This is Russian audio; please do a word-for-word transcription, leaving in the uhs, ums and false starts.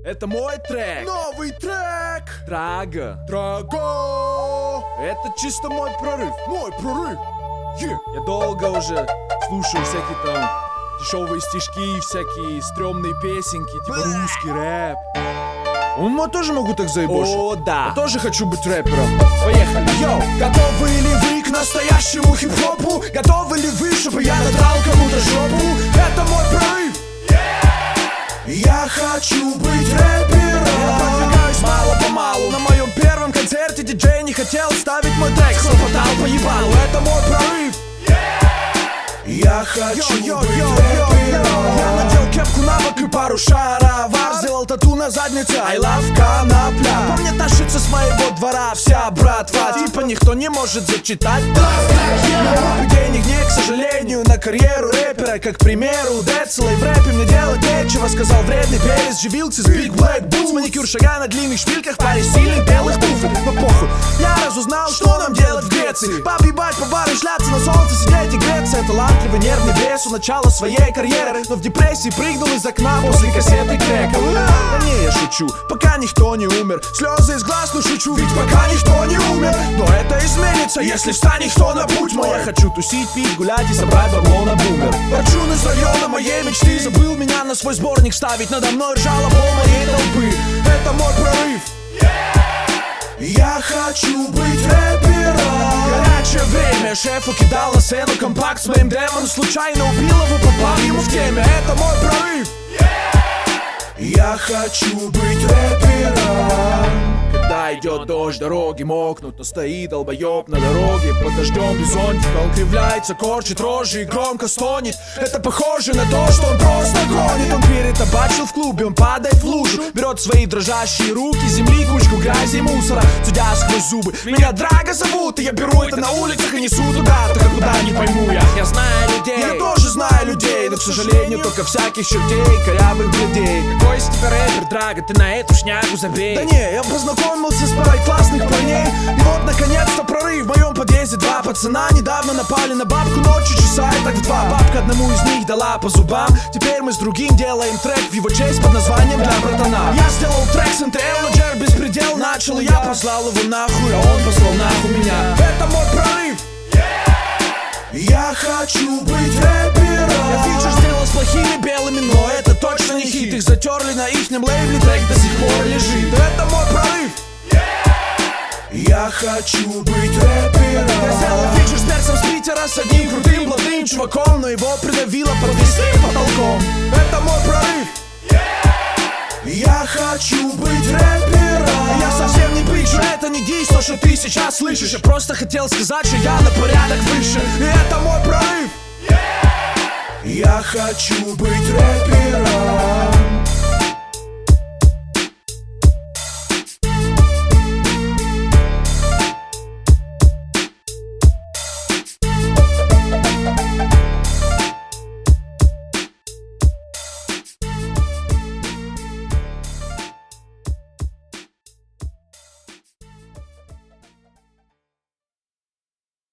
Это мой трек. Новый трек. Драга. Драга. Это чисто мой прорыв. Мой прорыв. Yeah. Я долго уже слушаю всякие там дешевые стишки, всякие стрёмные песенки, типа русский рэп. Я тоже могу так заебошить. О, да. Я тоже хочу быть рэпером. Поехали. Йоу, готовы ли вы к настоящему хип-хопу? Готовы ли вы, чтобы я надрал кому-то жопу? Это мой прорыв. Я хочу быть рэпером. Я продвигаюсь мало-помалу. На моем первом концерте диджей не хотел ставить мой трек, хлопотал по ебалу. Это мой прорыв. Я хочу йо, быть йо, рэпером. Я надел кепку на бок и пару шаровар. Сделал тату на заднице I love конопля. По мне тащится с моего двора вся братва. Типа никто не может зачитать. Денег нет, к сожалению, на карьеру рэпера. Как, к примеру, Децлей. В рэпе мне делать нечего, сказал вредный перец. Живился с Big Black Boots. Маникюр шага на длинных шпильках, паре сильных белых туфель. Но похуй, я разузнал, что нам делать в Греции. Побивать по бару, шляться на солнце, сидеть и греться. Это талантливый нервный бес у начала своей карьеры. Но в депрессии прыгнул из окна после кассеты крека. Да не, я шучу, пока никто не умер. Слезы из глаз, но шучу, ведь пока никто не умер. Но это изменится, если встанет кто на путь мой. Я хочу тусить, пить, гулять и собрать бабло на бумер. Ворчун из района моей мечты забыл меня на свой сборник ставить. Надо мной ржала пол моей толпы. Это мой прорыв. Я хочу быть рэпером. Горячее время, шефу кидал на сцену компакт с моим демоном. Случайно убил его, попал ему в теме. Это мой прорыв. Я хочу быть рэпером. Когда идет дождь, дороги мокнут, но стоит долбоёб на дороге под дождем без зонтика. Он кривляется, корчит рожи и громко стонет. Это похоже на то, что он просто гонит. Он перетабачил в клубе, он падает в лужу. Берет свои дрожащие руки, земли, кучку грязи и мусора, цедя сквозь зубы. Меня Драга зовут, и я беру это на улицах и несу туда, только куда не пойму я. Я знаю людей, я тоже знаю людей, но, к сожалению, только всяких чертей, корявых бледей. Какой из тебя рэпер, Драга, ты на эту шнягу забей. Да не, я познакомился с парой классных парней. И вот наконец-то прорыв. В моем подъезде два пацана недавно напали на бабку ночью, часа и так в два. Бабка одному из них дала по зубам. Теперь мы с другим делаем трек в его честь под названием «Для братана». Я сделал трек с эн тэ эл, но Джер беспредел начал. И я послал его нахуй, а он послал нахуй меня. Это мой прорыв. Я хочу быть рэпером. Я фичер сделал с плохими белыми, но это точно не хит. Их затерли на ихнем лейбле, трек до сих пор лежит. Это мой прорыв. Я хочу быть рэпером. Я сделал фичер с перцем с Питера, с одним крутым блатным чуваком, но его придавило под весным потолком. Это мой прорыв. Я хочу быть рэпером. Я совсем не бычу, это не дис, то, что ты сейчас слышишь. Я просто хотел сказать, что я на порядок выше. И это мой прорыв. Я хочу быть рэпером.